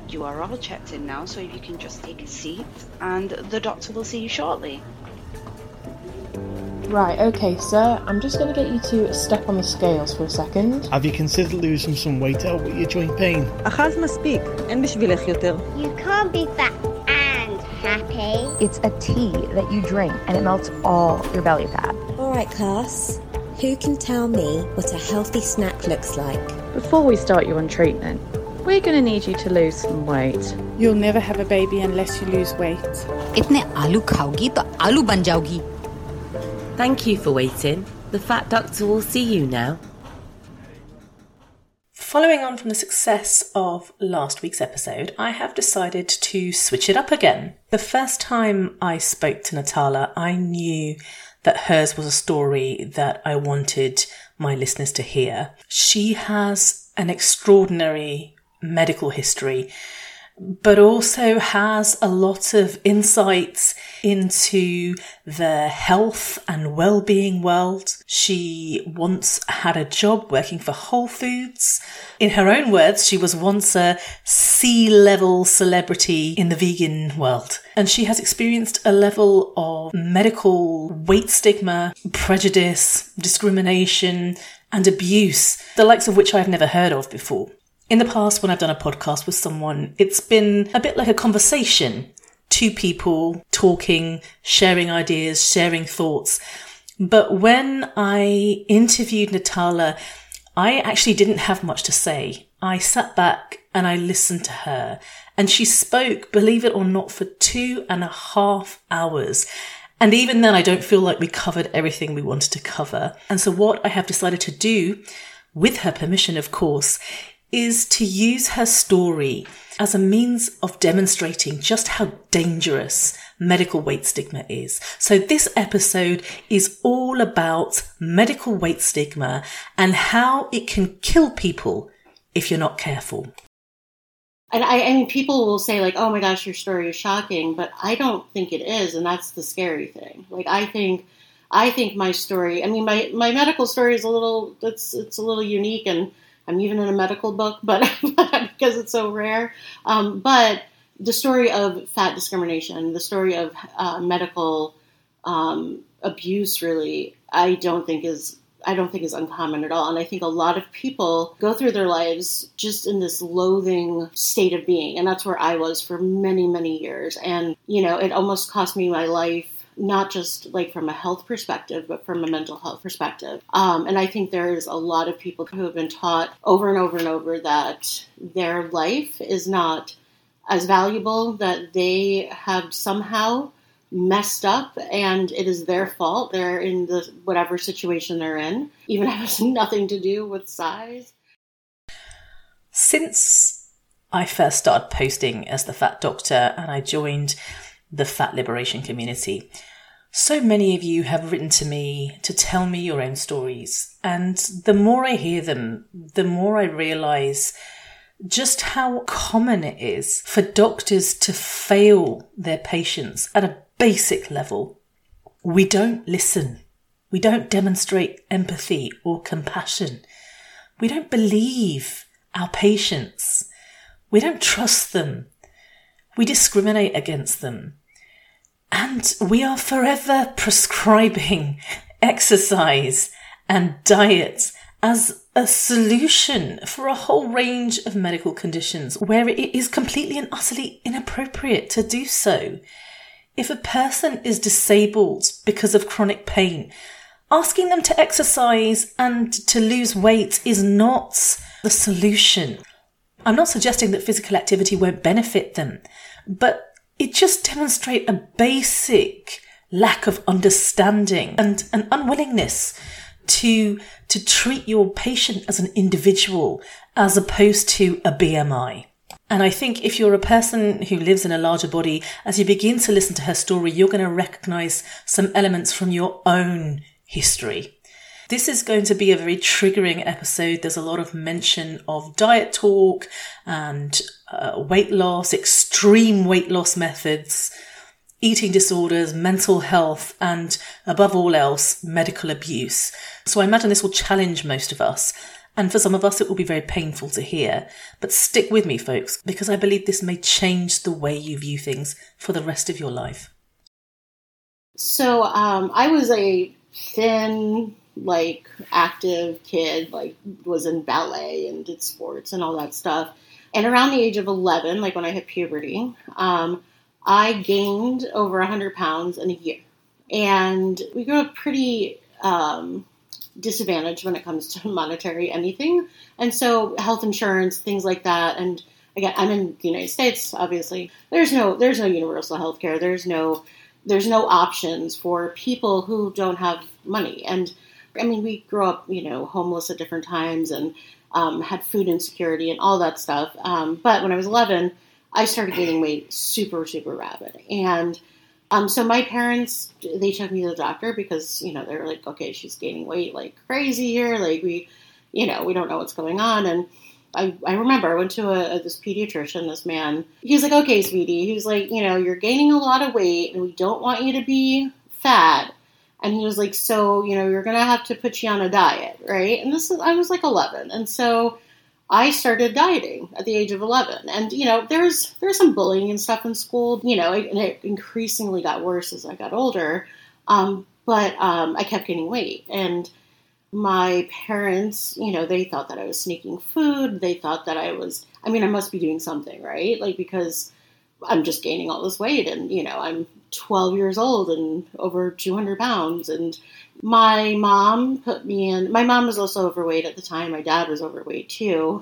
You are all checked in now, so if you can just take a seat, and the doctor will see you shortly. Right, okay, sir. I'm just going to get you to step on the scales for a second. Have you considered losing some weight to help with your joint pain? אחז מספיק, אין בשבילך יותר. You can't be fat and happy. It's a tea that you drink and it melts all your belly fat. All right, class. Who can tell me what a healthy snack looks like? Before we start you on treatment, we're going to need you to lose some weight. You'll never have a baby unless you lose weight. इतने आलू खाओगी तो आलू बन जाओगी. Thank you for waiting. The Fat Doctor will see you now. Following on from the success of last week's episode, I have decided to switch it up again. The first time I spoke to Natala, I knew that hers was a story that I wanted my listeners to hear. She has an extraordinary medical history, but also has a lot of insights into the health and well-being world. She once had a job working for Whole Foods. In her own words, she was once a C-level celebrity in the vegan world. And she has experienced a level of medical weight stigma, prejudice, discrimination, and abuse, the likes of which I've never heard of before. In the past, when I've done a podcast with someone, it's been a bit like a conversation. Two people talking, sharing ideas, sharing thoughts. But when I interviewed Natala, I actually didn't have much to say. I sat back and I listened to her. And she spoke, believe it or not, for 2.5 hours. And even then, I don't feel like we covered everything we wanted to cover. And so what I have decided to do, with her permission, of course, is to use her story as a means of demonstrating just how dangerous medical weight stigma is. So this episode is all about medical weight stigma and how it can kill people if you're not careful. And I mean, people will say like, oh my gosh, your story is shocking, but I don't think it is. And that's the scary thing. Like, I think my story, I mean, my medical story is it's a little unique, and I'm even in a medical book, but because it's so rare. But the story of fat discrimination, the story of medical abuse, really, I don't think is uncommon at all. And I think a lot of people go through their lives just in this loathing state of being, and that's where I was for many, many years. And it almost cost me my life. Not just like from a health perspective, but from a mental health perspective. And I think there's a lot of people who have been taught over and over and over that their life is not as valuable, that they have somehow messed up and it is their fault. They're in the whatever situation they're in, even if it has nothing to do with size. Since I first started posting as the Fat Doctor and I joined the fat liberation community, so many of you have written to me to tell me your own stories. And the more I hear them, the more I realise just how common it is for doctors to fail their patients at a basic level. We don't listen. We don't demonstrate empathy or compassion. We don't believe our patients. We don't trust them. We discriminate against them. And we are forever prescribing exercise and diet as a solution for a whole range of medical conditions where it is completely and utterly inappropriate to do so. If a person is disabled because of chronic pain, asking them to exercise and to lose weight is not the solution. I'm not suggesting that physical activity won't benefit them, but it just demonstrates a basic lack of understanding and an unwillingness to treat your patient as an individual as opposed to a BMI. And I think if you're a person who lives in a larger body, as you begin to listen to her story, you're going to recognise some elements from your own history. This is going to be a very triggering episode. There's a lot of mention of diet talk and weight loss, extreme weight loss methods, eating disorders, mental health, and above all else, medical abuse. So I imagine this will challenge most of us. And for some of us, it will be very painful to hear. But stick with me, folks, because I believe this may change the way you view things for the rest of your life. So I was a thin, active kid, was in ballet and did sports and all that stuff. And around the age of 11, when I hit puberty, I gained over 100 pounds in a year. And we grew up pretty disadvantaged when it comes to monetary anything. And so health insurance, things like that. And again, I'm in the United States, obviously. There's no universal health care. There's no options for people who don't have money. And I mean, we grew up, homeless at different times and had food insecurity and all that stuff. But when I was 11, I started gaining weight super, super rapid. And so my parents, they took me to the doctor because, they were like, okay, she's gaining weight like crazy here. We don't know what's going on. And I remember I went to this pediatrician, this man. He's like, okay, sweetie. He's like, you're gaining a lot of weight and we don't want you to be fat. And he was like, so, you're going to have to put you on a diet, right? And I was like 11. And so I started dieting at the age of 11. And, there's some bullying and stuff in school, and it increasingly got worse as I got older. But I kept gaining weight. And my parents, they thought that I was sneaking food. They thought that I must be doing something, right? Because I'm just gaining all this weight and, I'm 12 years old and over 200 pounds. And my mom my mom was also overweight at the time. My dad was overweight too.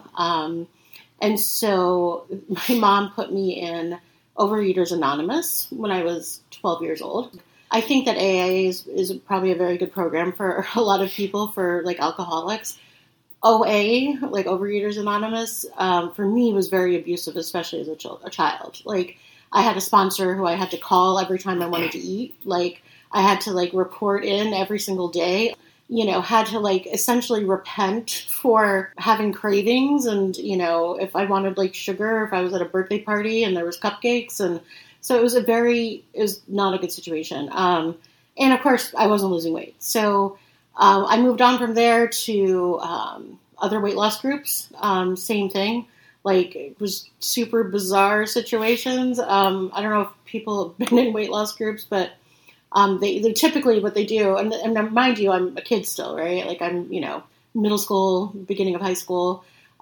And so my mom put me in Overeaters Anonymous when I was 12 years old. I think that AA is probably a very good program for a lot of people, for alcoholics. OA, Overeaters Anonymous, for me was very abusive, especially as a child. I had a sponsor who I had to call every time I wanted to eat. I had to report in every single day. Had to essentially repent for having cravings, and if I wanted sugar, if I was at a birthday party and there was cupcakes, and so it was not a good situation. And of course I wasn't losing weight. So I moved on from there to other weight loss groups. Same thing. It was super bizarre situations. I don't know if people have been in weight loss groups, but they typically what they do, and mind you, I'm a kid still, right? I'm, middle school, beginning of high school.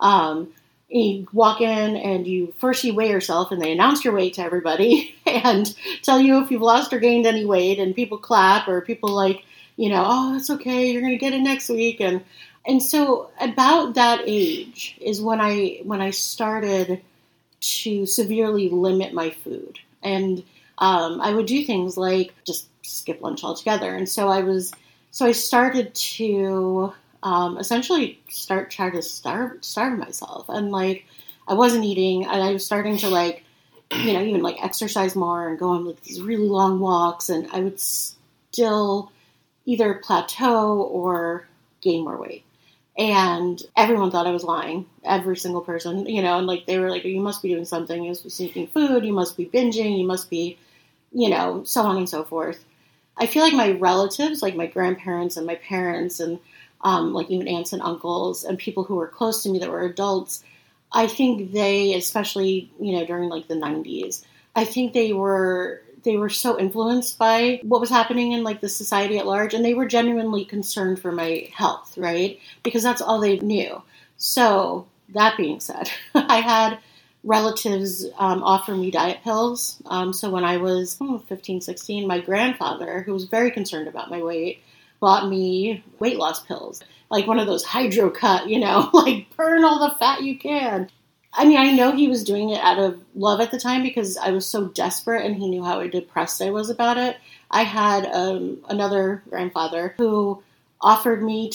You walk in and you weigh yourself, and they announce your weight to everybody and tell you if you've lost or gained any weight, and people clap, or people oh, it's okay, you're going to get it next week. And so about that age is when I started to severely limit my food. And I would do things like just skip lunch altogether. And so I started to essentially try to starve myself. And I wasn't eating, and I was starting to even exercise more and go on these really long walks, and I would still either plateau or gain more weight. And everyone thought I was lying, every single person, and they were like, you must be doing something, you must be sneaking food, you must be binging, you must be, so on and so forth. I feel like my relatives, my grandparents and my parents and even aunts and uncles and people who were close to me that were adults, I think they, especially, during the 90s, I think they were so influenced by what was happening in the society at large, and they were genuinely concerned for my health, right? Because that's all they knew. So that being said, I had relatives offer me diet pills. So when I was 15, 16, my grandfather, who was very concerned about my weight, bought me weight loss pills, one of those Hydro Cut, burn all the fat you can. I know he was doing it out of love at the time because I was so desperate, and he knew how depressed I was about it. I had another grandfather who offered me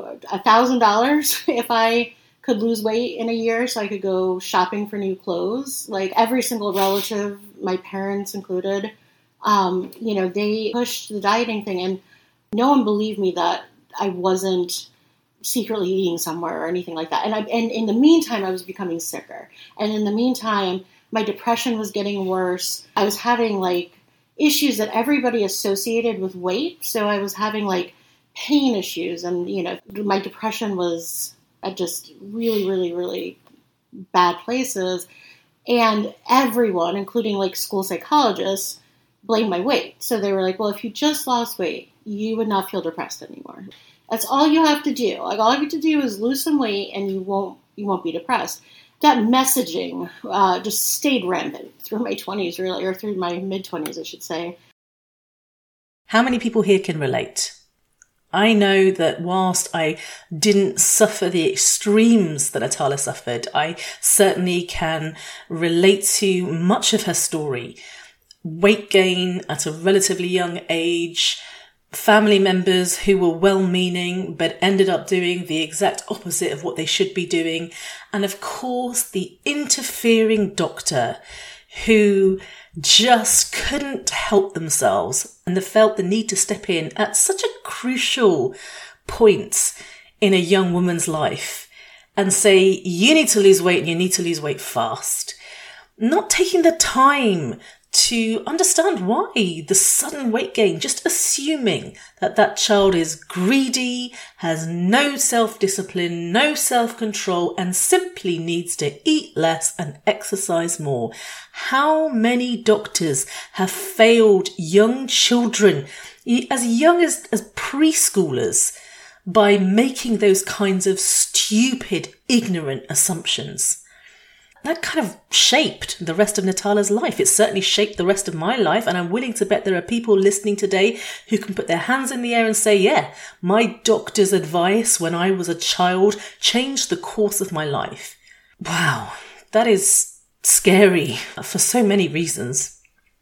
$1,000 if I could lose weight in a year so I could go shopping for new clothes. Every single relative, my parents included, they pushed the dieting thing, and no one believed me that I wasn't secretly eating somewhere or anything like that. And in the meantime, I was becoming sicker. And in the meantime, my depression was getting worse. I was having issues that everybody associated with weight. So I was having pain issues, and my depression was at just really, really, really bad places. And everyone, including like school psychologists, blamed my weight. So they were like, well, if you just lost weight, you would not feel depressed anymore. That's all you have to do. Like, all you have to do is lose some weight and you won't be depressed. That messaging just stayed rampant through my 20s, really, or through my mid-20s, I should say. How many people here can relate? I know that whilst I didn't suffer the extremes that Atala suffered, I certainly can relate to much of her story. Weight gain at a relatively young age, family members who were well-meaning but ended up doing the exact opposite of what they should be doing, and of course the interfering doctor who just couldn't help themselves and they felt the need to step in at such a crucial point in a young woman's life and say, you need to lose weight and you need to lose weight fast. Not taking the time to understand why the sudden weight gain, just assuming that that child is greedy, has no self-discipline, no self-control, and simply needs to eat less and exercise more. How many doctors have failed young children, as young as preschoolers, by making those kinds of stupid, ignorant assumptions? That kind of shaped the rest of Natala's life. It certainly shaped the rest of my life. And I'm willing to bet there are people listening today who can put their hands in the air and say, yeah, my doctor's advice when I was a child changed the course of my life. Wow, that is scary for so many reasons.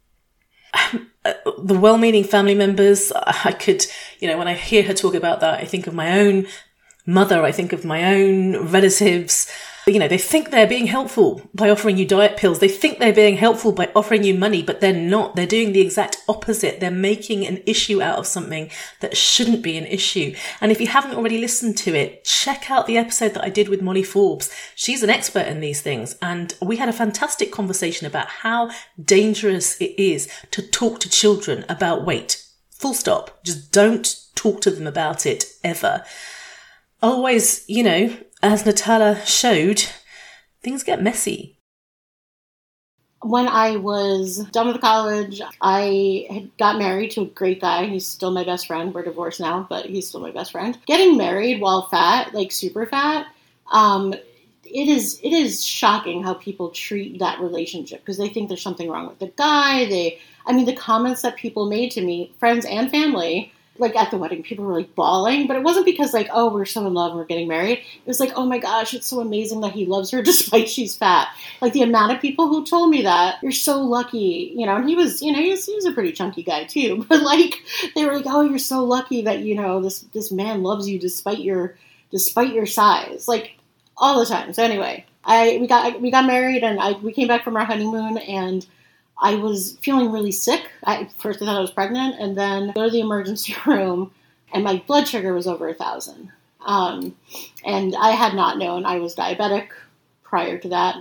The well-meaning family members, I could, when I hear her talk about that, I think of my own mother, I think of my own relatives. They think they're being helpful by offering you diet pills. They think they're being helpful by offering you money, but they're not. They're doing the exact opposite. They're making an issue out of something that shouldn't be an issue. And if you haven't already listened to it, check out the episode that I did with Molly Forbes. She's an expert in these things. And we had a fantastic conversation about how dangerous it is to talk to children about weight. Full stop. Just don't talk to them about it ever. Always, as Natala showed, things get messy. When I was done with college, I had got married to a great guy. He's still my best friend. We're divorced now, but he's still my best friend. Getting married while fat, like super fat, it is shocking how people treat that relationship because they think there's something wrong with the guy. The comments that people made to me, friends and family, like at the wedding, people were like bawling, but it wasn't because like, oh, we're so in love and we're getting married. It was like, oh my gosh, it's so amazing that he loves her despite she's fat. Like the amount of people who told me that, you're so lucky, and he was, he was a pretty chunky guy too, but like, they were like, oh, you're so lucky that, this man loves you despite your size, like all the time. So anyway, we got married and we came back from our honeymoon and I was feeling really sick. First I thought I was pregnant, and then go to the emergency room, and my blood sugar was over 1,000. And I had not known I was diabetic prior to that.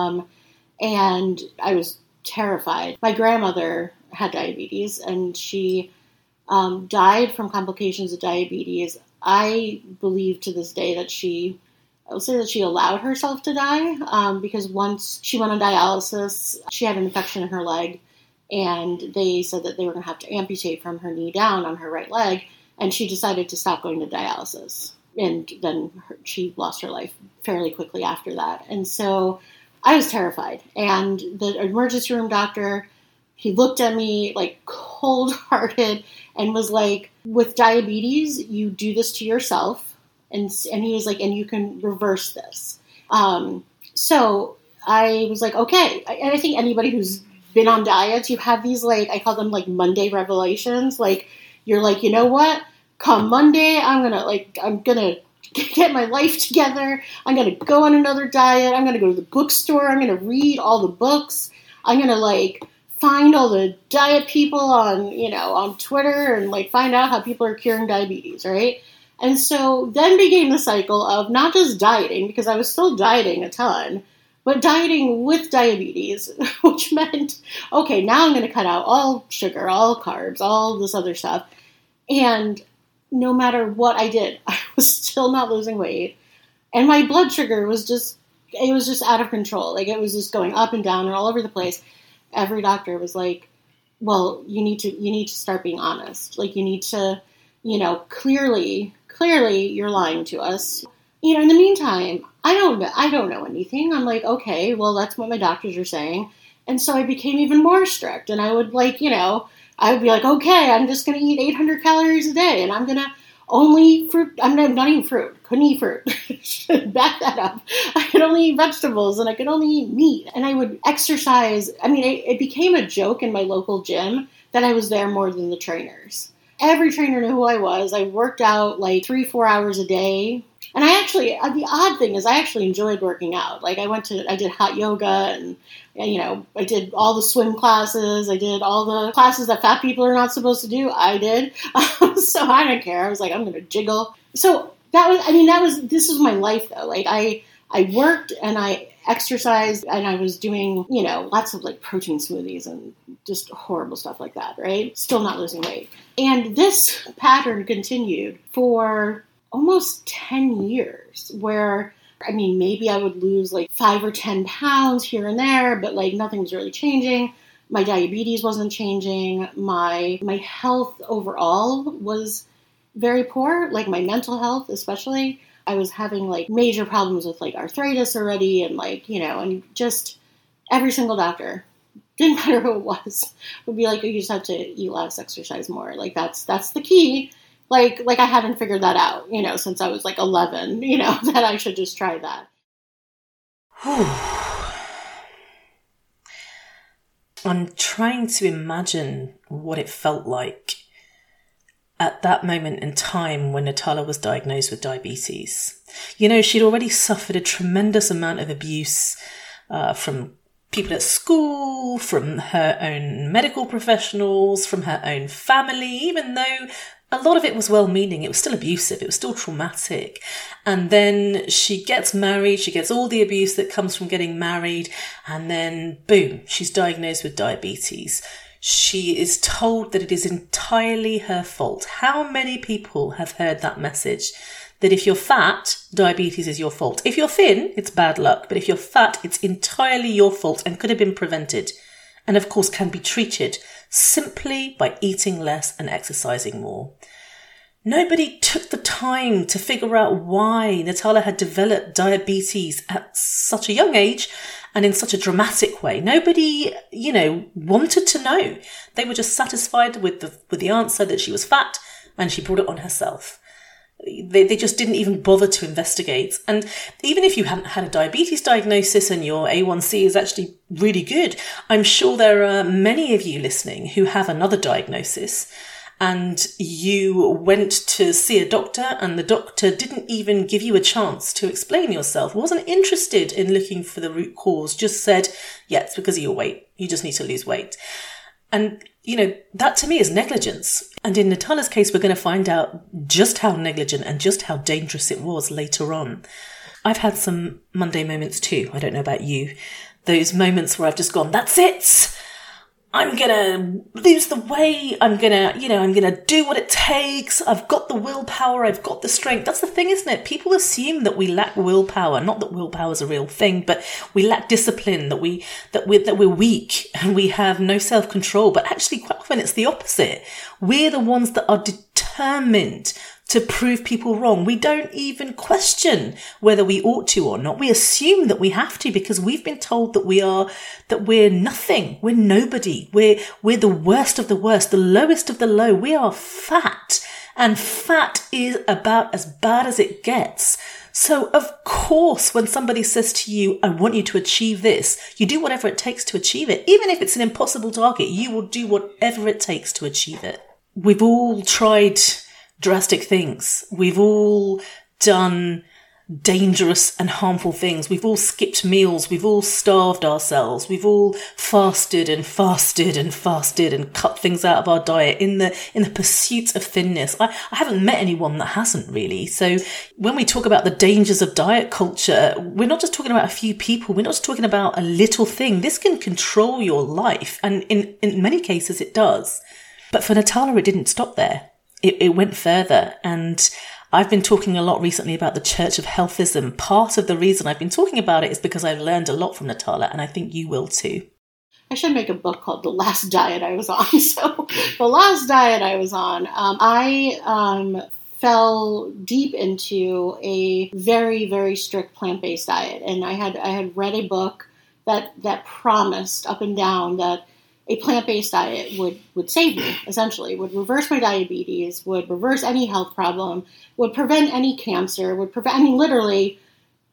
And I was terrified. My grandmother had diabetes, and she died from complications of diabetes. I believe to this day that I would say that she allowed herself to die because once she went on dialysis, she had an infection in her leg, and they said that they were going to have to amputate from her knee down on her right leg, and she decided to stop going to dialysis. And then she lost her life fairly quickly after that. And so I was terrified. And the emergency room doctor, he looked at me like cold-hearted and was like, with diabetes, you do this to yourself. And he was like, and you can reverse this. So I was like, okay. And I think anybody who's been on diets, you have these I call them Monday revelations. Like, you're like, you know what? Come Monday, I'm gonna get my life together. I'm gonna go on another diet. I'm gonna go to the bookstore. I'm gonna read all the books. I'm gonna find all the diet people on Twitter and find out how people are curing diabetes, right? And so then began the cycle of not just dieting, because I was still dieting a ton, but dieting with diabetes, which meant, okay, now I'm going to cut out all sugar, all carbs, all this other stuff. And no matter what I did, I was still not losing weight. And my blood sugar was just out of control. Like, it was just going up and down and all over the place. Every doctor was like, well, you need to start being honest. Like, you need to, clearly you're lying to us. In the meantime, I don't know anything. I'm like, okay, well, that's what my doctors are saying. And so I became even more strict. And I would I would be like, okay, I'm just going to eat 800 calories a day. And I'm going to only fruit. I'm not eating fruit. Couldn't eat fruit. Back that up. I could only eat vegetables and I could only eat meat. And I would exercise. I mean, it became a joke in my local gym that I was there more than the trainers. Every trainer knew who I was. I worked out like 3-4 hours a day. And the odd thing is I actually enjoyed working out. Like, I did hot yoga and, I did all the swim classes. I did all the classes that fat people are not supposed to do. I did. So I didn't care. I was like, I'm going to jiggle. So this was my life though. Like, I worked and I exercised and I was doing, lots of like protein smoothies and just horrible stuff like that, right? Still not losing weight. And this pattern continued for almost 10 years where, maybe I would lose like 5 or 10 pounds here and there, but like nothing was really changing. My diabetes wasn't changing. My health overall was very poor, like my mental health especially. I was having like major problems with like arthritis already and like, and just every single doctor, didn't matter who it was, would be like, oh, you just have to eat less, exercise more. Like that's the key. Like I hadn't figured that out, since I was like 11, that I should just try that. I'm trying to imagine what it felt like at that moment in time when Natala was diagnosed with diabetes. She'd already suffered a tremendous amount of abuse from people at school, from her own medical professionals, from her own family, even though a lot of it was well-meaning, it was still abusive, it was still traumatic. And then she gets married, she gets all the abuse that comes from getting married, and then boom, she's diagnosed with diabetes. She is told that it is entirely her fault. How many people have heard that message? That if you're fat, diabetes is your fault. If you're thin, it's bad luck. But if you're fat, it's entirely your fault and could have been prevented. And of course can be treated simply by eating less and exercising more. Nobody took the time to figure out why Natala had developed diabetes at such a young age and in such a dramatic way. Nobody, wanted to know. They were just satisfied with the answer that she was fat and she brought it on herself. They just didn't even bother to investigate. And even if you hadn't had a diabetes diagnosis and your A1C is actually really good, I'm sure there are many of you listening who have another diagnosis and you went to see a doctor and the doctor didn't even give you a chance to explain yourself, wasn't interested in looking for the root cause, just said, yeah, it's because of your weight. You just need to lose weight. And, that to me is negligence. And in Natala's case, we're going to find out just how negligent and just how dangerous it was later on. I've had some Monday moments too. I don't know about you. Those moments where I've just gone, that's it. I'm going to lose the weight. I'm going to do what it takes. I've got the willpower. I've got the strength. That's the thing, isn't it? People assume that we lack willpower. Not that willpower is a real thing, but we lack discipline, that we're weak and we have no self-control. But actually, quite often it's the opposite. We're the ones that are determined to prove people wrong. We don't even question whether we ought to or not. We assume that we have to because we've been told that we're nothing. We're nobody. We're the worst of the worst, the lowest of the low. We are fat, and fat is about as bad as it gets. So of course, when somebody says to you, I want you to achieve this, you do whatever it takes to achieve it. Even if it's an impossible target, you will do whatever it takes to achieve it. We've all tried drastic things. We've all done dangerous and harmful things. We've all skipped meals. We've all starved ourselves. We've all fasted and cut things out of our diet in the pursuit of thinness. I haven't met anyone that hasn't really. So when we talk about the dangers of diet culture, we're not just talking about a few people. We're not just talking about a little thing. This can control your life. And in many cases it does. But for Natala, it didn't stop there. It went further. And I've been talking a lot recently about the Church of Healthism. Part of the reason I've been talking about it is because I've learned a lot from Natala, and I think you will too. I should make a book called The Last Diet I Was On. So the last diet I was on, I fell deep into a very, very strict plant-based diet. And I had read a book that promised up and down that a plant-based diet would save me, essentially, would reverse my diabetes, would reverse any health problem, would prevent any cancer, would prevent, literally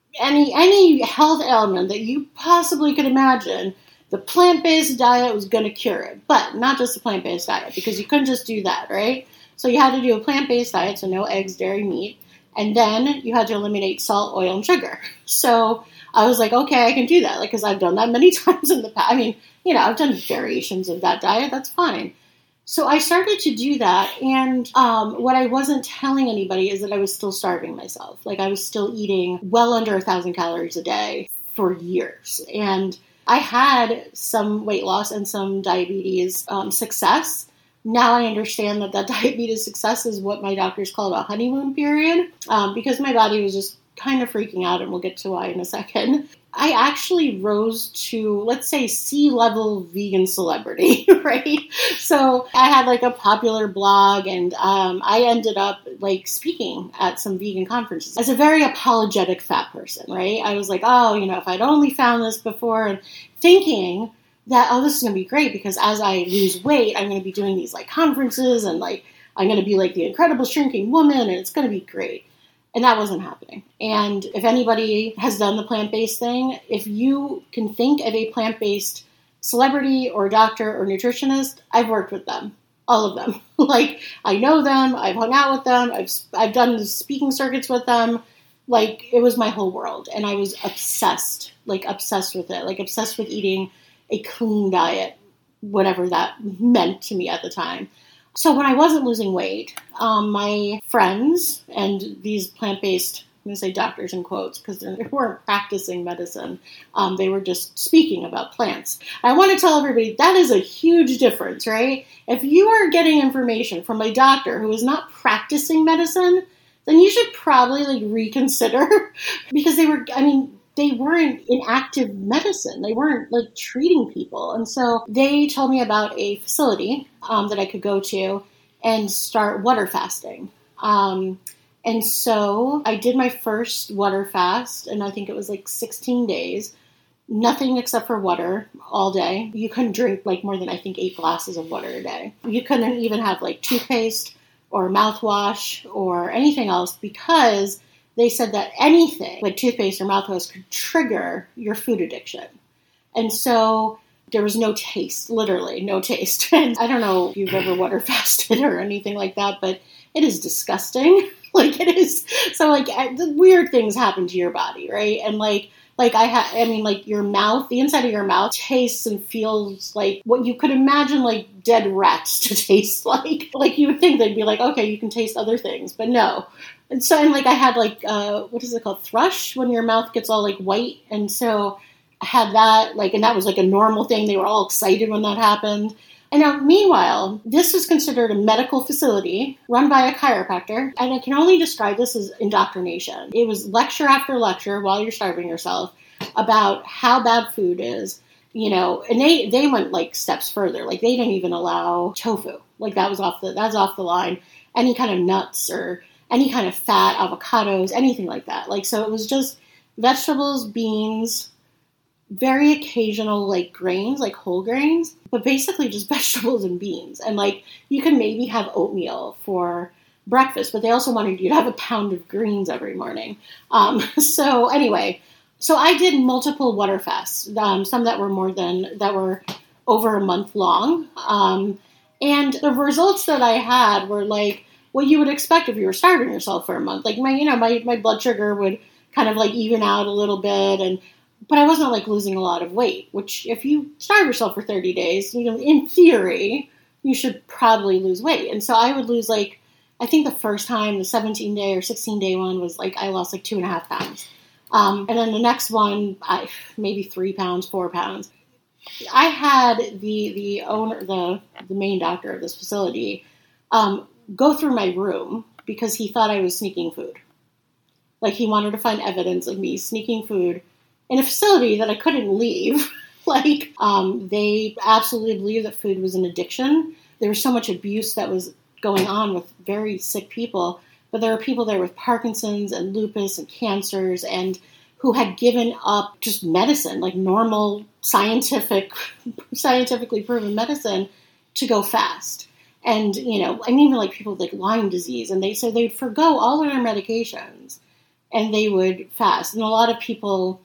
any health ailment that you possibly could imagine. The plant-based diet was going to cure it, but not just the plant-based diet, because you couldn't just do that, right? So you had to do a plant-based diet, so no eggs, dairy, meat, and then you had to eliminate salt, oil, and sugar. So I was like, okay, I can do that, because I've done that many times in the past. I've done variations of that diet. That's fine. So I started to do that, and what I wasn't telling anybody is that I was still starving myself. Like, I was still eating well under 1,000 calories a day for years, and I had some weight loss and some diabetes success. Now I understand that diabetes success is what my doctors call a honeymoon period, because my body was just kind of freaking out, and we'll get to why in a second. I actually rose to, let's say, C-level vegan celebrity, right? So I had like a popular blog, and I ended up like speaking at some vegan conferences as a very apologetic fat person, right? I was like, if I'd only found this before, and thinking that, this is going to be great, because as I lose weight, I'm going to be doing these like conferences, and like I'm going to be like the incredible shrinking woman, and it's going to be great. And that wasn't happening. And if anybody has done the plant-based thing, if you can think of a plant-based celebrity or doctor or nutritionist, I've worked with them. All of them. Like, I know them. I've hung out with them. I've done the speaking circuits with them. Like, it was my whole world. And I was obsessed with it. Like, obsessed with eating a clean diet, whatever that meant to me at the time. So when I wasn't losing weight, my friends and these plant-based, I'm going to say doctors in quotes, because they weren't practicing medicine. They were just speaking about plants. I want to tell everybody that is a huge difference, right? If you are getting information from a doctor who is not practicing medicine, then you should probably reconsider, because they weren't in active medicine. They weren't treating people. And so they told me about a facility that I could go to and start water fasting. And so I did my first water fast, and I think it was 16 days, nothing except for water all day. You couldn't drink more than 8 glasses of water a day. You couldn't even have toothpaste or mouthwash or anything else, because they said that anything like toothpaste or mouthwash could trigger your food addiction. And so there was no taste, literally no taste. And I don't know if you've ever water fasted or anything like that, but it is disgusting. It is. So the weird things happen to your body, right? And your mouth, the inside of your mouth tastes and feels like what you could imagine dead rats to taste like. You would think they'd be okay, you can taste other things, but no. And so, I had what is it called? Thrush, when your mouth gets all white. And so I had that, and that was a normal thing. They were all excited when that happened. And now, meanwhile, this was considered a medical facility run by a chiropractor. And I can only describe this as indoctrination. It was lecture after lecture while you're starving yourself about how bad food is, and they went steps further. They didn't even allow tofu. That's off the line. Any kind of nuts or any kind of fat, avocados, anything like that. So it was just vegetables, beans, very occasional grains, whole grains, but basically just vegetables and beans. And you can maybe have oatmeal for breakfast, but they also wanted you to have a pound of greens every morning. So I did multiple water fasts, some that were over a month long. And the results that I had were what you would expect if you were starving yourself for a month. My blood sugar would kind of even out a little bit, but I wasn't losing a lot of weight, which if you starve yourself for 30 days, in theory, you should probably lose weight. And so I would lose I think the first time, the 17-day or 16-day one was I lost 2.5 pounds. And then the next one, maybe 3 pounds, 4 pounds. I had the owner, the main doctor of this facility, go through my room because he thought I was sneaking food. Like, he wanted to find evidence of me sneaking food in a facility that I couldn't leave. They absolutely believed that food was an addiction. There was so much abuse that was going on with very sick people, but there were people there with Parkinson's and lupus and cancers and who had given up just medicine, like normal scientifically proven medicine, to go fast. And, even like people with like Lyme disease, and they said they'd forgo all of their medications and they would fast. And a lot of people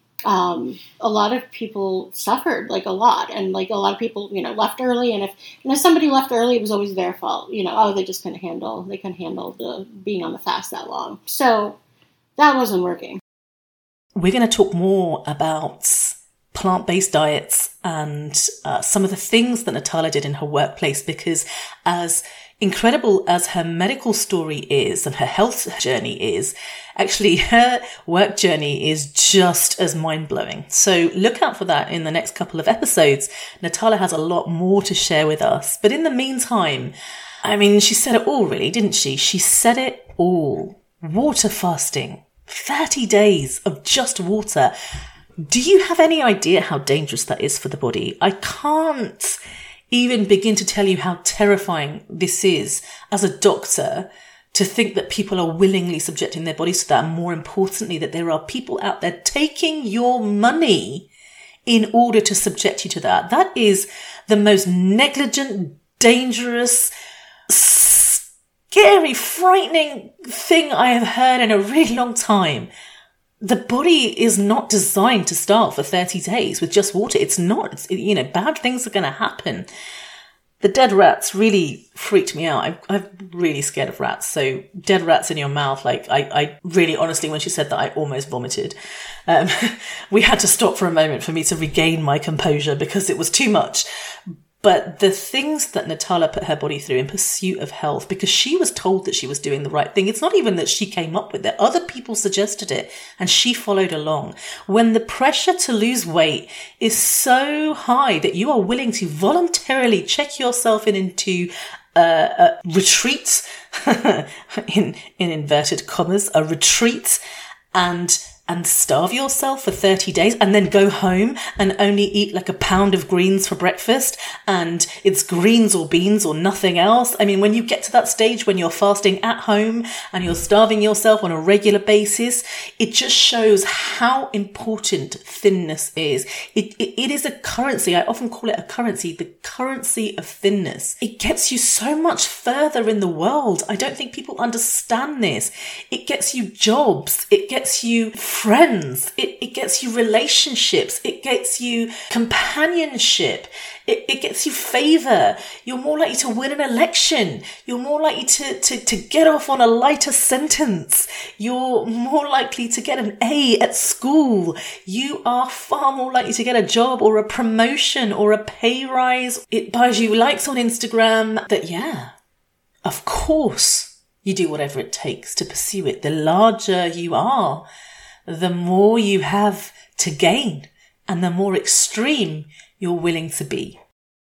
suffered like a lot, and like a lot of people, left early. And if somebody left early, it was always their fault. They just couldn't handle the being on the fast that long. So that wasn't working. We're going to talk more about plant-based diets and some of the things that Natala did in her workplace, because as incredible as her medical story is and her health journey is, actually her work journey is just as mind-blowing. So look out for that in the next couple of episodes. Natala has a lot more to share with us. But in the meantime, she said it all really, didn't she? She said it all. Water fasting. 30 days of just water. Do you have any idea how dangerous that is for the body? I can't even begin to tell you how terrifying this is as a doctor, to think that people are willingly subjecting their bodies to that. And more importantly, that there are people out there taking your money in order to subject you to that. That is the most negligent, dangerous, scary, frightening thing I have heard in a really long time. The body is not designed to starve for 30 days with just water. It's not. Bad things are going to happen. The dead rats really freaked me out. I'm really scared of rats. So dead rats in your mouth, I really honestly, when she said that, I almost vomited. We had to stop for a moment for me to regain my composure because it was too much. But the things that Natala put her body through in pursuit of health, because she was told that she was doing the right thing. It's not even that she came up with it. Other people suggested it and she followed along. When the pressure to lose weight is so high that you are willing to voluntarily check yourself into a retreat, in inverted commas, a retreat, and starve yourself for 30 days and then go home and only eat like a pound of greens for breakfast, and it's greens or beans or nothing else. When you get to that stage when you're fasting at home and you're starving yourself on a regular basis, it just shows how important thinness is. It is a currency. I often call it a currency, the currency of thinness. It gets you so much further in the world. I don't think people understand this. It gets you jobs. It gets you friends, it gets you relationships, it gets you companionship, it gets you favour. You're more likely to win an election. You're more likely to get off on a lighter sentence. You're more likely to get an A at school. You are far more likely to get a job or a promotion or a pay rise. It buys you likes on Instagram. Of course you do whatever it takes to pursue it. The larger you are, the more you have to gain and the more extreme you're willing to be.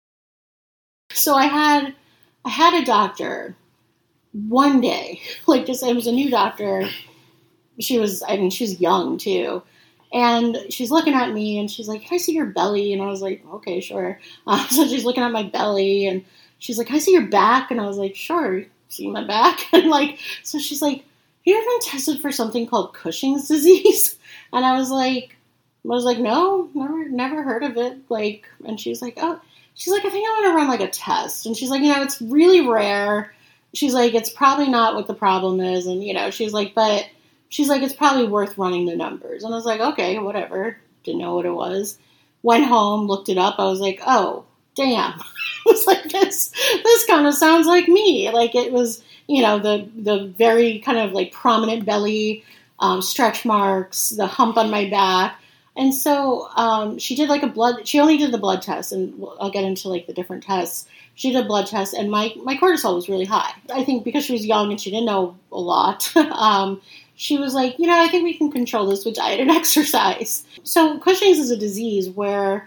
So I had a doctor one day, it was a new doctor. She was young too. And she's looking at me and she's like, "Can I see your belly?" And I was like, "Okay, sure." So she's looking at my belly and she's like, "Can I see your back?" And I was like, "Sure, see my back." And so she's like, "You ever been tested for something called Cushing's disease?" And I was like, "No, never heard of it." And she's like, "Oh," she's like, "I think I want to run a test." And she's like, "It's really rare." She's like, "It's probably not what the problem is." And, she's like, "But," she's like, "it's probably worth running the numbers." And I was like, "Okay, whatever." Didn't know what it was. Went home, looked it up. I was like, "Oh, damn." I was like, this kind of sounds like me. It was, the very kind of prominent belly, stretch marks, the hump on my back. And so she did she only did the blood test, and I'll get into the different tests. She did a blood test, and my cortisol was really high. I think because she was young and she didn't know a lot, she was like, "I think we can control this with diet and exercise." So Cushing's is a disease where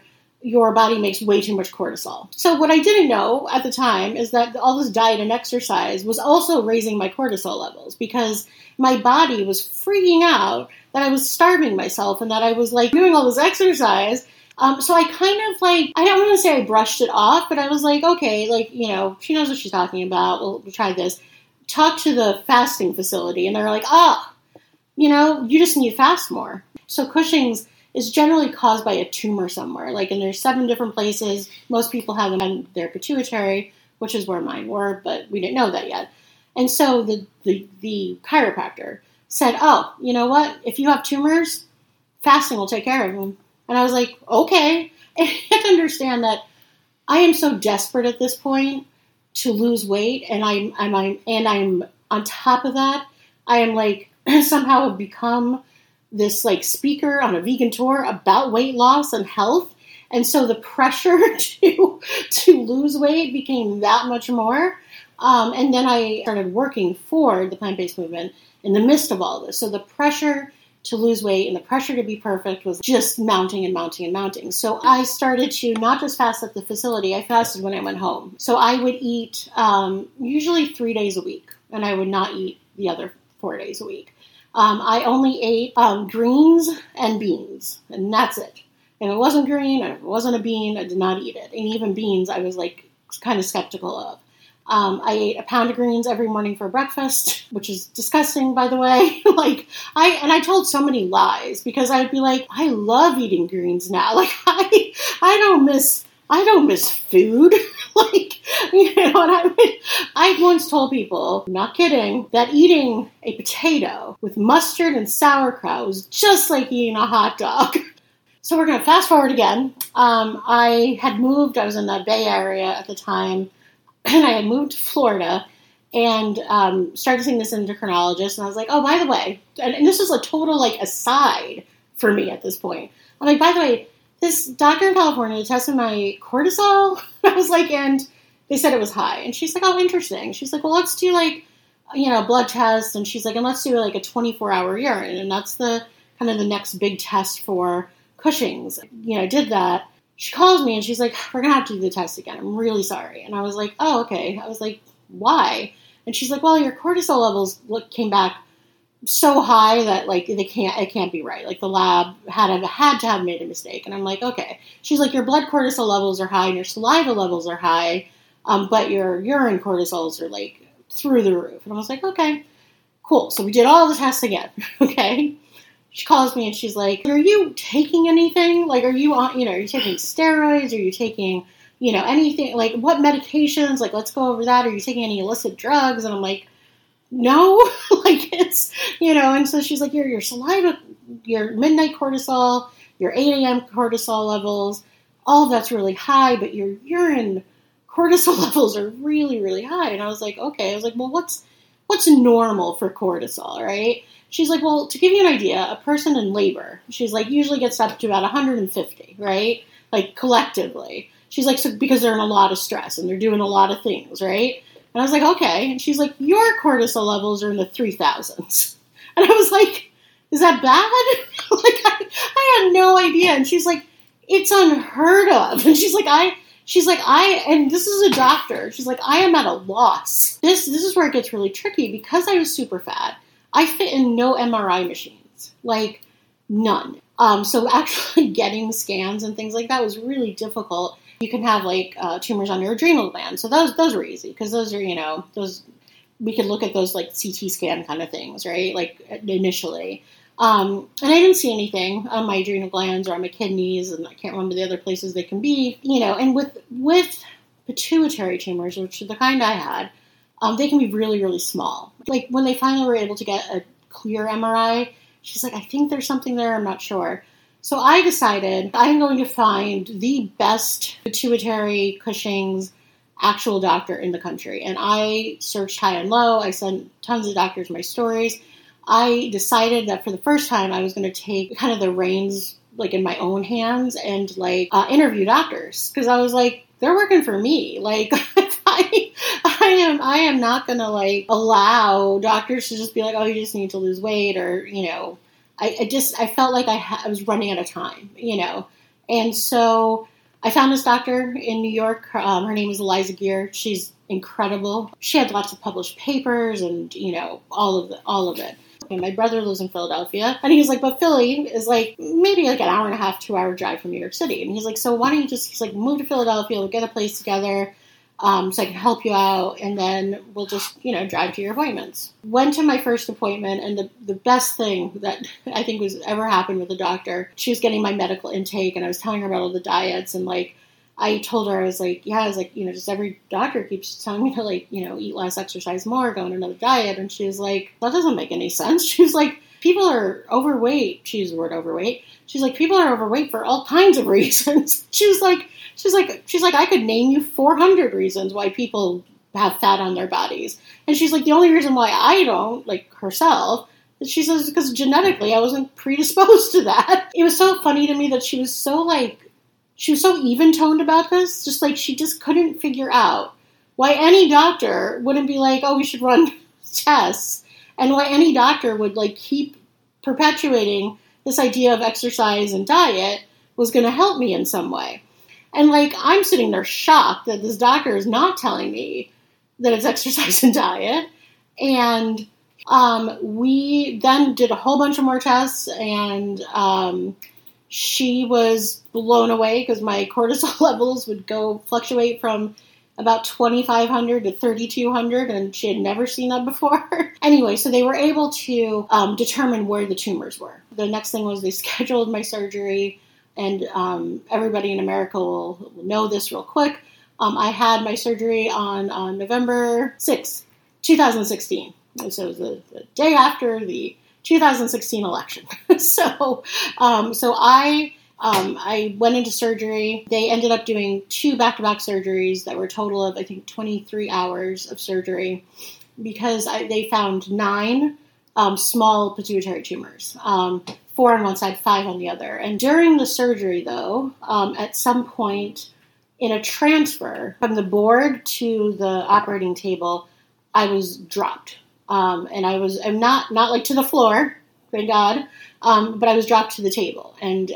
your body makes way too much cortisol. So what I didn't know at the time is that all this diet and exercise was also raising my cortisol levels, because my body was freaking out that I was starving myself and that I was like doing all this exercise. So I kind of like, I don't want to say I brushed it off, but I was like, okay, like, you know, she knows what she's talking about. We'll try this. Talk to the fasting facility. And they're like, you know, you just need to fast more. So Cushing's is generally caused by a tumor somewhere. Like, and there's 7 different places. Most people have them in their pituitary, which is where mine were, but we didn't know that yet. And so the chiropractor said, oh, you know what? If you have tumors, fasting will take care of them. And I was like, okay. And you have to understand that I am so desperate at this point to lose weight, and I'm on top of that, I am like somehow have become this like speaker on a vegan tour about weight loss and health. And so the pressure to lose weight became that much more. And then I started working for the plant-based movement in the midst of all this. So the pressure to lose weight and the pressure to be perfect was just mounting and mounting and mounting. So I started to not just fast at the facility, I fasted when I went home. So I would eat usually 3 days a week, and I would not eat the other 4 days a week. I only ate greens and beans, and that's it. If it wasn't green, and if it wasn't a bean, I did not eat it. And even beans, I was like kind of skeptical of. I ate a pound of greens every morning for breakfast, which is disgusting, by the way. I told so many lies, because I'd be like, I love eating greens now. Like, I don't miss food. Like, you know, and I once told people, not kidding, that eating a potato with mustard and sauerkraut was just like eating a hot dog. So we're going to fast forward again. I had moved, I was in the Bay Area at the time, and I had moved to Florida and started seeing this endocrinologist. And I was like, oh, by the way, and this is a total like aside for me at this point. I'm like, by the way, this doctor in California tested my cortisol. I was like, and they said it was high. And she's like, oh, interesting. She's like, well, let's do like, you know, blood test. And she's like, and let's do like a 24-hour urine. And that's the kind of the next big test for Cushing's. You know, did that. She calls me and she's like, we're going to have to do the test again. I'm really sorry. And I was like, oh, okay. I was like, why? And she's like, well, your cortisol levels came back so high that like it can't be right. Like the lab had to have made a mistake. And I'm like, okay. She's like, your blood cortisol levels are high and your saliva levels are high, but your urine cortisols are like through the roof. And I was like, okay, cool. So we did all the tests again. Okay. She calls me and she's like, are you taking anything? Like, are you on, you know, are you taking steroids? Are you taking, you know, anything? Like, what medications? Like, let's go over that. Are you taking any illicit drugs? And I'm like, no. Like, it's, you know, and so she's like, your saliva, your midnight cortisol, your 8 a.m. cortisol levels, all of that's really high, but your urine cortisol levels are really, really high. And I was like, okay. I was like, well, what's normal for cortisol, right? She's like, well, to give you an idea, a person in labor, she's like, usually gets up to about 150, right? Like, collectively. She's like, so because they're in a lot of stress and they're doing a lot of things, right? And I was like, okay. And she's like, your cortisol levels are in the 3,000s. And I was like, is that bad? Like, I had no idea. And she's like, it's unheard of. And she's like, and this is a doctor. She's like, I am at a loss. This is where it gets really tricky, because I was super fat. I fit in no MRI machines, like none. So actually getting scans and things like that was really difficult. You can have like tumors on your adrenal gland. So those were easy, because those are, you know, those, we could look at those like CT scan kind of things, right? Like initially. And I didn't see anything on my adrenal glands or on my kidneys, and I can't remember the other places they can be, you know, and with pituitary tumors, which are the kind I had, they can be really, really small. Like when they finally were able to get a clear MRI, she's like, I think there's something there, I'm not sure. So I decided I'm going to find the best pituitary Cushing's actual doctor in the country. And I searched high and low. I sent tons of doctors my stories. I decided that for the first time I was going to take kind of the reins like in my own hands and like interview doctors, because I was like, they're working for me. Like I am not going to like allow doctors to just be like, oh, you just need to lose weight, or, you know, I felt like I was running out of time, you know. And so I found this doctor in New York. Her name is Eliza Gear. She's incredible. She had lots of published papers and, all of it. And my brother lives in Philadelphia. And he's like, but Philly is like maybe like an hour and a half, 2 hour drive from New York City. And he's like, so why don't you just, move to Philadelphia, we'll get a place together, so I can help you out, and then we'll just, drive to your appointments. Went to my first appointment, and the best thing that I think was ever happened with the doctor, she was getting my medical intake, and I was telling her about all the diets, and I told her, I was like, just every doctor keeps telling me to eat less, exercise more, go on another diet. And she was like, that doesn't make any sense. She was like, people are overweight. She used the word overweight. She's like, people are overweight for all kinds of reasons. She's like, I could name you 400 reasons why people have fat on their bodies. And she's like, the only reason why I don't, herself, she says, because genetically I wasn't predisposed to that. It was so funny to me that she was so even-toned about this, she just couldn't figure out why any doctor wouldn't be like, oh, we should run tests, and why any doctor would, keep perpetuating this idea of exercise and diet was going to help me in some way. And, I'm sitting there shocked that this doctor is not telling me that it's exercise and diet, and we then did a whole bunch of more tests, and she was blown away because my cortisol levels would fluctuate from about 2,500 to 3,200, and she had never seen that before. Anyway, so they were able to determine where the tumors were. The next thing was they scheduled my surgery, and everybody in America will know this real quick. I had my surgery on November 6th, 2016. So it was the day after the 2016 election. So I went into surgery. They ended up doing 2 back-to-back surgeries that were a total of, I think, 23 hours of surgery because they found 9 small pituitary tumors, 4 on one side, 5 on the other. And during the surgery, though, at some point in a transfer from the board to the operating table, I was dropped. And I'm not to the floor, thank God, but I was dropped to the table. And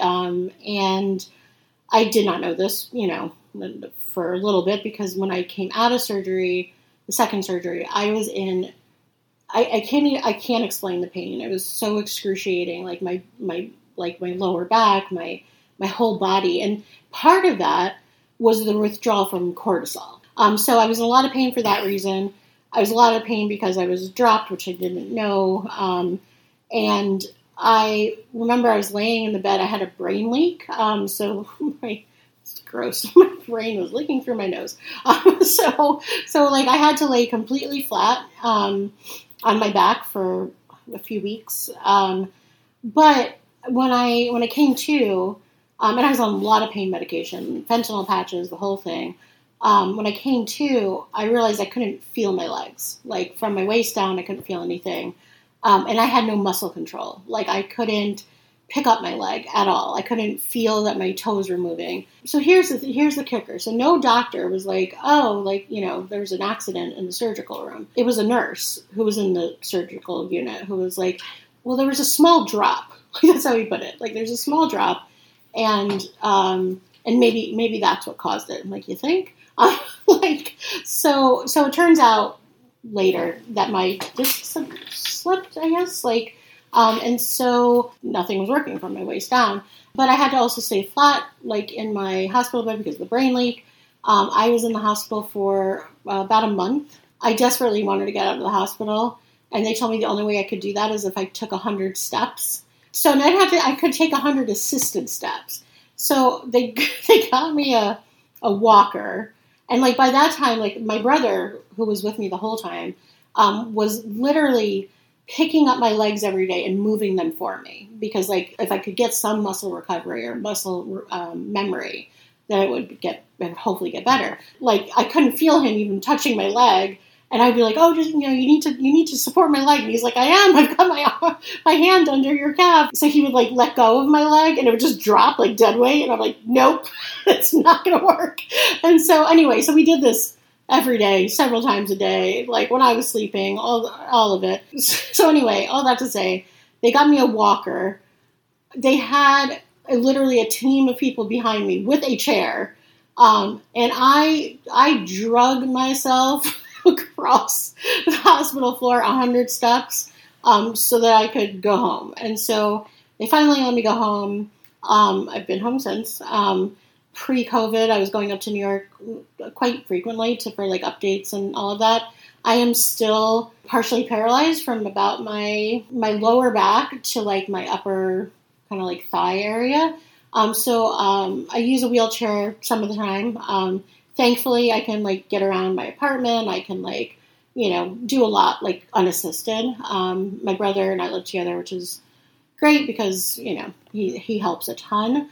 I did not know this, for a little bit, because when I came out of surgery, the second surgery, I was in, I can't explain the pain. It was so excruciating, my lower back, my whole body. And part of that was the withdrawal from cortisol. So I was in a lot of pain for that reason. I was in a lot of pain because I was dropped, which I didn't know. And I remember I was laying in the bed. I had a brain leak. It's gross. My brain was leaking through my nose. So I had to lay completely flat on my back for a few weeks. But when I came to, and I was on a lot of pain medication, fentanyl patches, the whole thing. When I came to, I realized I couldn't feel my legs. From my waist down, I couldn't feel anything. And I had no muscle control. I couldn't pick up my leg at all. I couldn't feel that my toes were moving. So here's the kicker. So no doctor was like, there was an accident in the surgical room. It was a nurse who was in the surgical unit who was like, well, there was a small drop. That's how he put it. There's a small drop, and maybe that's what caused it. I'm like, you think? So it turns out later that my disc slipped, I guess, and so nothing was working from my waist down. But I had to also stay flat, in my hospital bed because of the brain leak. I was in the hospital for about a month. I desperately wanted to get out of the hospital, and they told me the only way I could do that is if I took 100 steps. So I could take 100 assisted steps. So they got me a walker. And by that time, my brother, who was with me the whole time, was literally picking up my legs every day and moving them for me. Because if I could get some muscle recovery or muscle memory, then it would hopefully get better. I couldn't feel him even touching my leg. And I'd be like, oh, just, you need to support my leg. And he's like, I am. I've got my hand under your calf. So he would let go of my leg and it would just drop dead weight. And I'm like, nope, it's not going to work. And so anyway, so we did this every day, several times a day, when I was sleeping, all of it. So anyway, all that to say, they got me a walker. They had literally a team of people behind me with a chair And I drug myself across the hospital floor 100 steps so that I could go home. And so they finally let me go home. I've been home since. Pre-COVID, I was going up to New York quite frequently for like updates and all of that. I am still partially paralyzed from about my lower back to like my upper kind of like thigh area. So I use a wheelchair some of the time. Thankfully, I can like get around my apartment. I can like, do a lot like unassisted. My brother and I live together, which is great because, he helps a ton.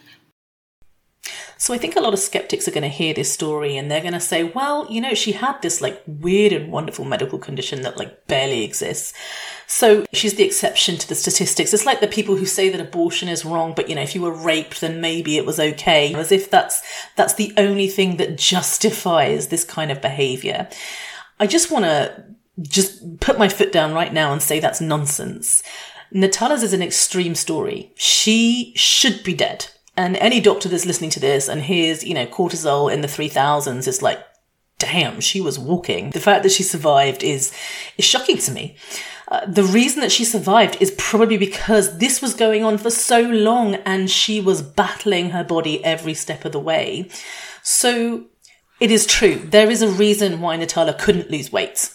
So I think a lot of skeptics are going to hear this story and they're going to say, well, she had this like weird and wonderful medical condition that like barely exists. So she's the exception to the statistics. It's like the people who say that abortion is wrong, but if you were raped, then maybe it was okay. As if that's the only thing that justifies this kind of behavior. I just want to just put my foot down right now and say that's nonsense. Natala's is an extreme story. She should be dead. And any doctor that's listening to this and hears, cortisol in the 3000s is like, damn, she was walking. The fact that she survived is shocking to me. The reason that she survived is probably because this was going on for so long and she was battling her body every step of the way. So it is true. There is a reason why Natala couldn't lose weight.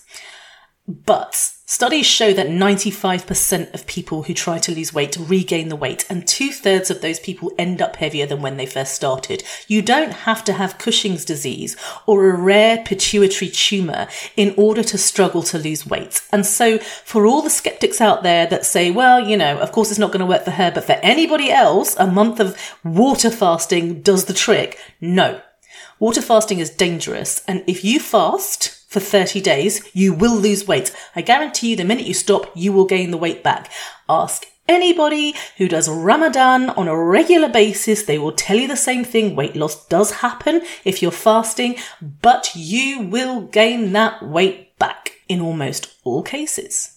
But studies show that 95% of people who try to lose weight regain the weight, and 2/3 of those people end up heavier than when they first started. You don't have to have Cushing's disease or a rare pituitary tumour in order to struggle to lose weight. And so for all the skeptics out there that say, well, of course it's not going to work for her, but for anybody else, a month of water fasting does the trick. No. Water fasting is dangerous, and if you fast for 30 days, you will lose weight. I guarantee you the minute you stop, you will gain the weight back. Ask anybody who does Ramadan on a regular basis. They will tell you the same thing. Weight loss does happen if you're fasting, but you will gain that weight back in almost all cases.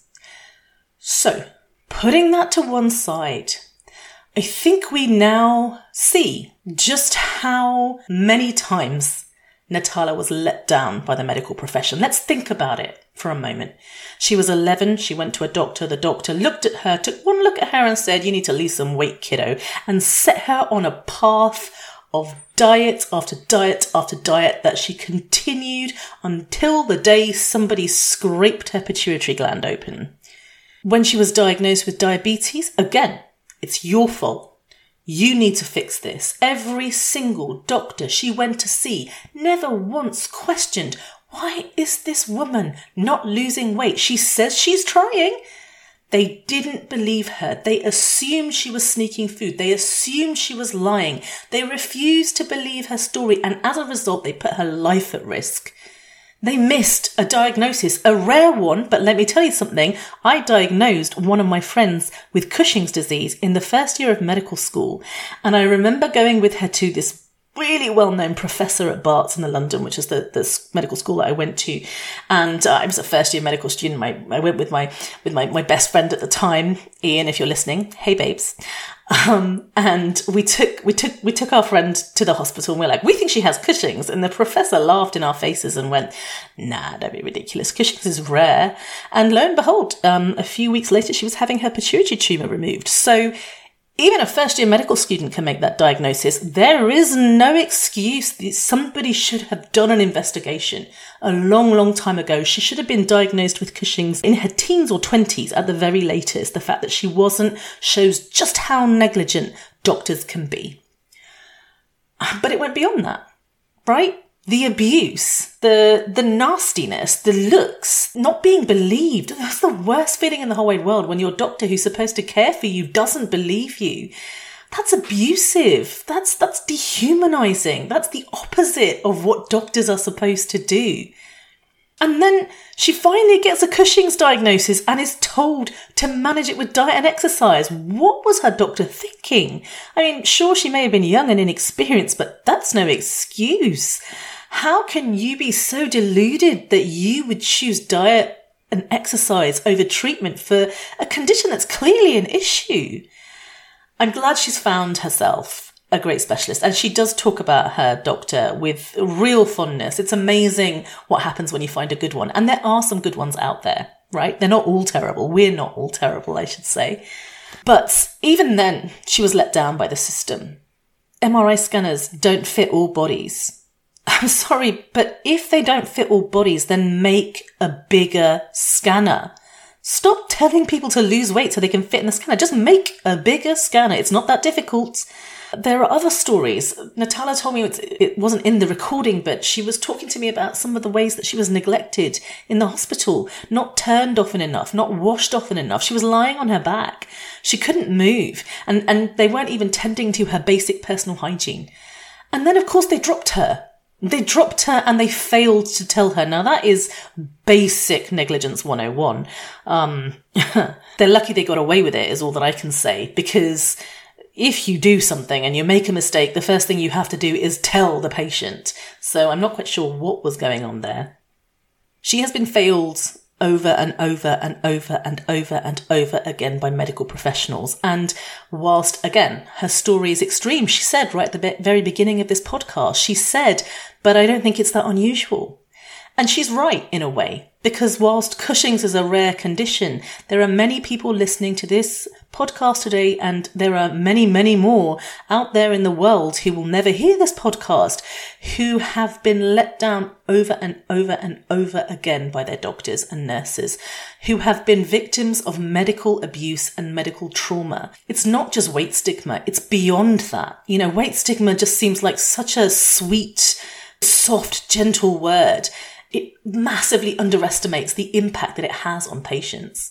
So, putting that to one side, I think we now see just how many times Natala was let down by the medical profession. Let's think about it for a moment. She was 11. She went to a doctor. The doctor looked at her, took one look at her and said, you need to lose some weight, kiddo, and set her on a path of diet after diet after diet that she continued until the day somebody scraped her pituitary gland open. When she was diagnosed with diabetes, again, it's your fault. You need to fix this. Every single doctor she went to see never once questioned, why is this woman not losing weight? She says she's trying. They didn't believe her. They assumed she was sneaking food. They assumed she was lying. They refused to believe her story, and as a result, they put her life at risk. They missed a diagnosis, a rare one, but let me tell you something. I diagnosed one of my friends with Cushing's disease in the first year of medical school, and I remember going with her to this really well-known professor at Barts in London, which is the medical school that I went to, and I was a first-year medical student. I went with my best friend at the time, Ian, if you're listening. Hey, babes. And we took our friend to the hospital and we're like, we think she has Cushing's. And the professor laughed in our faces and went, nah, don't be ridiculous. Cushing's is rare. And lo and behold, a few weeks later, she was having her pituitary tumour removed. So even a first-year medical student can make that diagnosis. There is no excuse. Somebody should have done an investigation a long, long time ago. She should have been diagnosed with Cushing's in her teens or 20s at the very latest. The fact that she wasn't shows just how negligent doctors can be. But it went beyond that, right? The abuse, the nastiness, the looks, not being believed. That's the worst feeling in the whole wide world when your doctor who's supposed to care for you doesn't believe you. That's abusive. That's dehumanizing. That's the opposite of what doctors are supposed to do. And then she finally gets a Cushing's diagnosis and is told to manage it with diet and exercise. What was her doctor thinking? I mean, sure, she may have been young and inexperienced, but that's no excuse. How can you be so deluded that you would choose diet and exercise over treatment for a condition that's clearly an issue? I'm glad she's found herself a great specialist, and she does talk about her doctor with real fondness. It's amazing what happens when you find a good one. And there are some good ones out there, right? They're not all terrible. We're not all terrible, I should say. But even then, she was let down by the system. MRI scanners don't fit all bodies. I'm sorry, but if they don't fit all bodies, then make a bigger scanner. Stop telling people to lose weight so they can fit in the scanner. Just make a bigger scanner. It's not that difficult. There are other stories. Natala told me it wasn't in the recording, but she was talking to me about some of the ways that she was neglected in the hospital, not turned often enough, not washed often enough. She was lying on her back. She couldn't move, and they weren't even tending to her basic personal hygiene. And then, of course, they dropped her. They dropped her and they failed to tell her. Now, that is basic negligence 101. They're lucky they got away with it, is all that I can say, because if you do something and you make a mistake, the first thing you have to do is tell the patient. So I'm not quite sure what was going on there. She has been failed over and over and over and over and over again by medical professionals. And whilst, again, her story is extreme, she said right at the very beginning of this podcast, she said, but I don't think it's that unusual. And she's right in a way, because whilst Cushing's is a rare condition, there are many people listening to this podcast today, and there are many, many more out there in the world who will never hear this podcast, who have been let down over and over and over again by their doctors and nurses, who have been victims of medical abuse and medical trauma. It's not just weight stigma, it's beyond that. You know, weight stigma just seems like such a sweet, soft, gentle word. It massively underestimates the impact that it has on patients.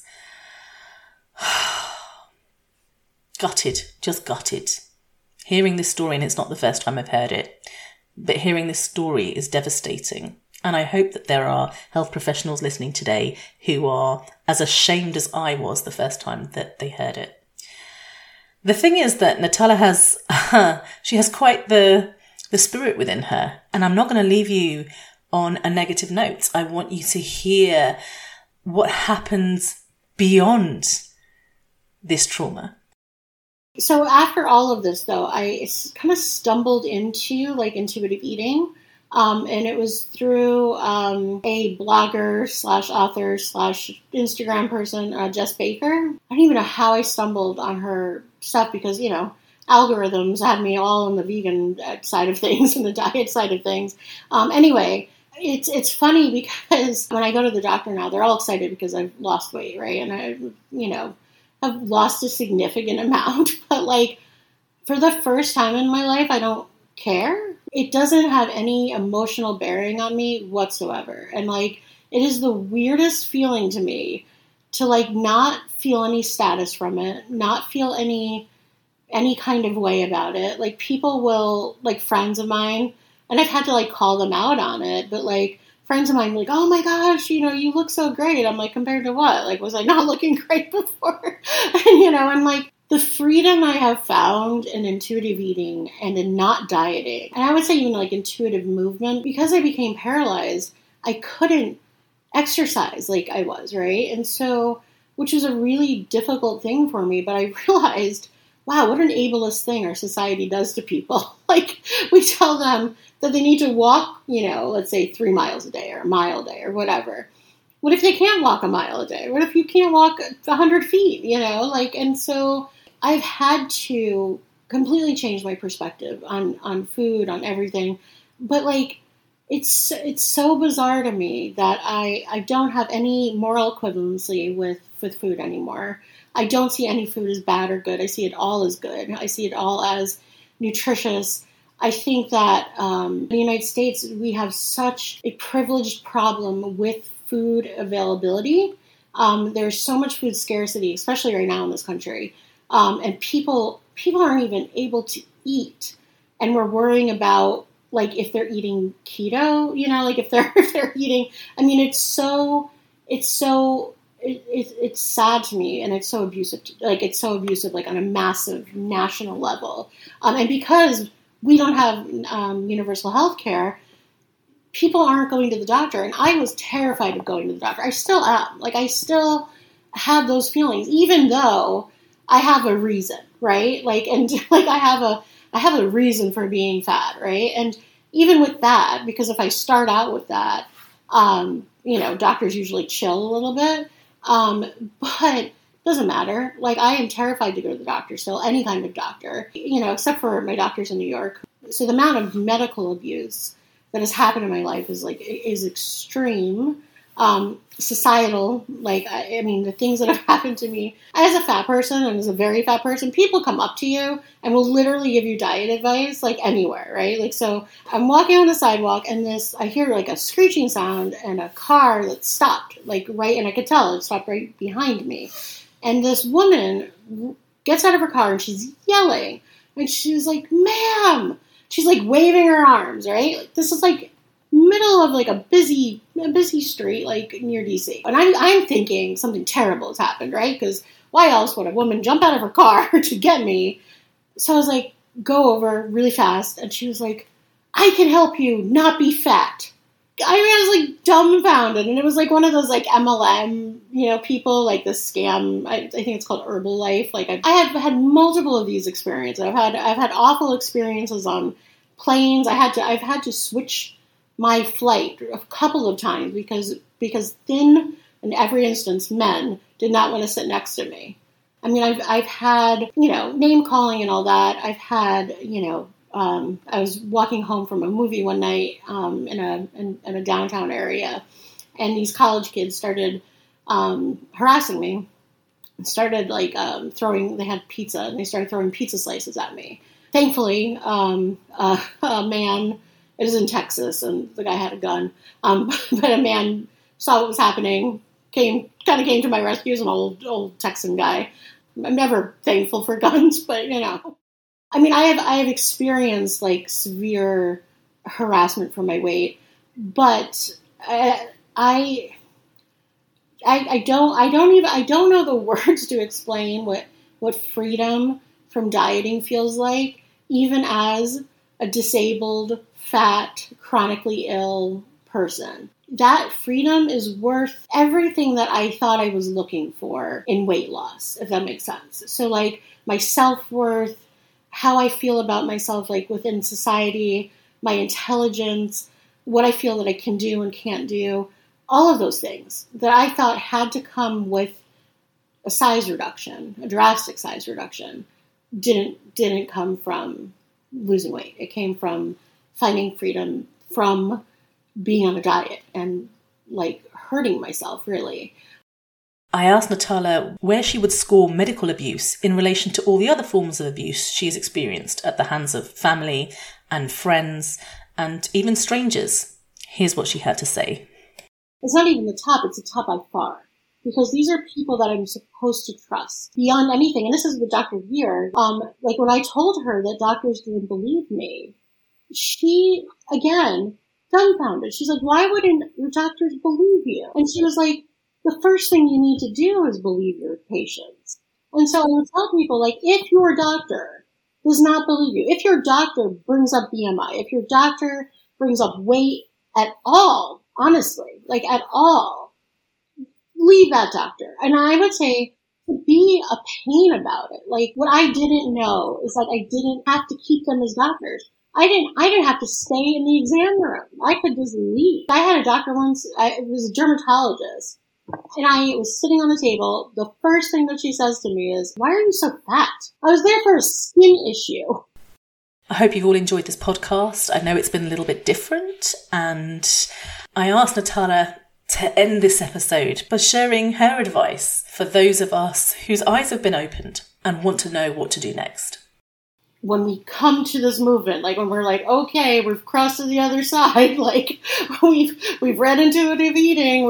Gutted, just gutted. Hearing this story, and it's not the first time I've heard it, but hearing this story is devastating. And I hope that there are health professionals listening today who are as ashamed as I was the first time that they heard it. The thing is that Natala she has quite the spirit within her. And I'm not going to leave you on a negative note. I want you to hear what happens beyond this trauma. So after all of this, though, I kind of stumbled into like intuitive eating. And it was through a blogger / author / Instagram person, Jess Baker. I don't even know how I stumbled on her stuff because, you know, algorithms had me all on the vegan side of things and the diet side of things. Anyway, it's funny because when I go to the doctor now, they're all excited because I've lost weight, right? And I, you know, have lost a significant amount. But like for the first time in my life, I don't care. It doesn't have any emotional bearing on me whatsoever. And like, it is the weirdest feeling to me to like not feel any status from it, not feel any kind of way about it. Like people will, like friends of mine, and I've had to like call them out on it, but like friends of mine like, oh my gosh, you know, you look so great. I'm like, compared to what? Like, was I not looking great before? And, you know, and like the freedom I have found in intuitive eating and in not dieting, and I would say even like intuitive movement, because I became paralyzed, I couldn't exercise like I was, right? And so, which was a really difficult thing for me, but I realized, wow, what an ableist thing our society does to people. Like, we tell them that they need to walk, you know, let's say 3 miles a day or a mile a day or whatever. What if they can't walk a mile a day? What if you can't walk 100 feet, you know? Like, and so I've had to completely change my perspective on food, on everything. But, like, it's so bizarre to me that I don't have any moral equivalency with food anymore. I don't see any food as bad or good. I see it all as good. I see it all as nutritious. I think that in the United States, we have such a privileged problem with food availability. There's so much food scarcity, especially right now in this country. And people aren't even able to eat. And we're worrying about, like, if they're eating keto, you know, like if they're eating, I mean, it's sad to me, and it's so abusive. It's so abusive, like on a massive national level. And because we don't have universal health care, people aren't going to the doctor. And I was terrified of going to the doctor. I still am. Like, I still have those feelings, even though I have a reason, right? Like, and like I I have a reason for being fat, right? And even with that, because if I start out with that, doctors usually chill a little bit, but it doesn't matter. Like, I am terrified to go to the doctor still, any kind of doctor, except for my doctors in New York. So the amount of medical abuse that has happened in my life is extreme. Societal, the things that have happened to me as a fat person and as a very fat person, people come up to you and will literally give you diet advice, like anywhere, right? Like, so I'm walking on the sidewalk and I hear like a screeching sound and a car that stopped, and I could tell it stopped right behind me. And this woman gets out of her car and she's yelling and she's like, "Ma'am," she's like waving her arms, right? Like, this is like middle of like a busy street, like near DC. And I'm thinking something terrible has happened, right? Because why else would a woman jump out of her car to get me? So I was like, go over really fast. And she was like, "I can help you not be fat." I was like dumbfounded. And it was like one of those like MLM, people, like this scam. I think it's called Herbalife. Like I have had multiple of these experiences. I've had awful experiences on planes. I've had to switch my flight a couple of times because thin, in every instance, men did not want to sit next to me. I mean, I've had, name calling and all that. I've had, I was walking home from a movie one night in a downtown area, and these college kids started harassing me. Started throwing. They had pizza, and they started throwing pizza slices at me. Thankfully, a man. It was in Texas, and the guy had a gun. But a man saw what was happening, came to my rescue. He was an old Texan guy. I'm never thankful for guns, but I mean, I have experienced like severe harassment for my weight, but I don't know the words to explain what freedom from dieting feels like, even as a disabled, fat, chronically ill person. That freedom is worth everything that I thought I was looking for in weight loss, if that makes sense. So like my self-worth, how I feel about myself, like within society, my intelligence, what I feel that I can do and can't do, all of those things that I thought had to come with a size reduction, a drastic size reduction, didn't come from losing weight. It came from finding freedom from being on a diet and like hurting myself, really. I asked Natala where she would score medical abuse in relation to all the other forms of abuse she's experienced at the hands of family and friends and even strangers. Here's what she had to say. It's not even the top, it's the top by far. Because these are people that I'm supposed to trust beyond anything. And this is with Dr. Veer. Like when I told her that doctors didn't believe me, she, again, dumbfounded. She's like, "Why wouldn't your doctors believe you?" And she was like, "The first thing you need to do is believe your patients." And so I would tell people, like, if your doctor does not believe you, if your doctor brings up BMI, if your doctor brings up weight at all, honestly, like at all, leave that doctor. And I would say to be a pain about it. Like what I didn't know is that I didn't have to keep them as doctors. I didn't have to stay in the exam room. I could just leave. I had a doctor once, it was a dermatologist, and I was sitting on the table. The first thing that she says to me is, "Why are you so fat?" I was there for a skin issue. I hope you've all enjoyed this podcast. I know it's been a little bit different, and I asked Natala to end this episode by sharing her advice for those of us whose eyes have been opened and want to know what to do next. When we come to this movement, like when we're like, okay, we've crossed to the other side, like we've read intuitive eating,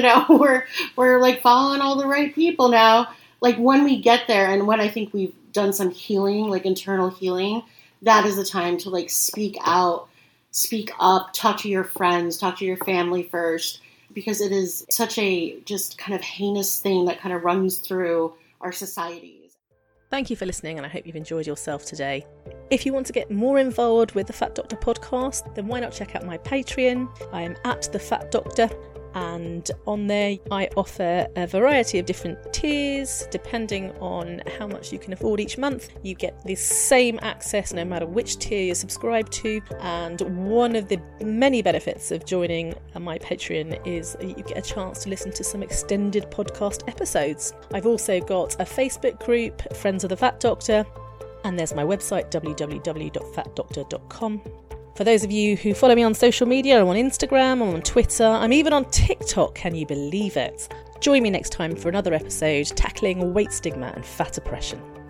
we're like following all the right people now. Like when we get there, and when I think we've done some healing, like internal healing, that is the time to like speak out, speak up, talk to your friends, talk to your family first, because it is such a just kind of heinous thing that kind of runs through our societies. Thank you for listening, and I hope you've enjoyed yourself today. If you want to get more involved with the Fat Doctor podcast, then why not check out my Patreon? I am at The Fat Doctor. And on there, I offer a variety of different tiers depending on how much you can afford each month. You get the same access no matter which tier you're subscribed to. And one of the many benefits of joining my Patreon is you get a chance to listen to some extended podcast episodes. I've also got a Facebook group, Friends of the Fat Doctor, and there's my website, www.fatdoctor.com. For those of you who follow me on social media, I'm on Instagram, I'm on Twitter, I'm even on TikTok, can you believe it? Join me next time for another episode tackling weight stigma and fat oppression.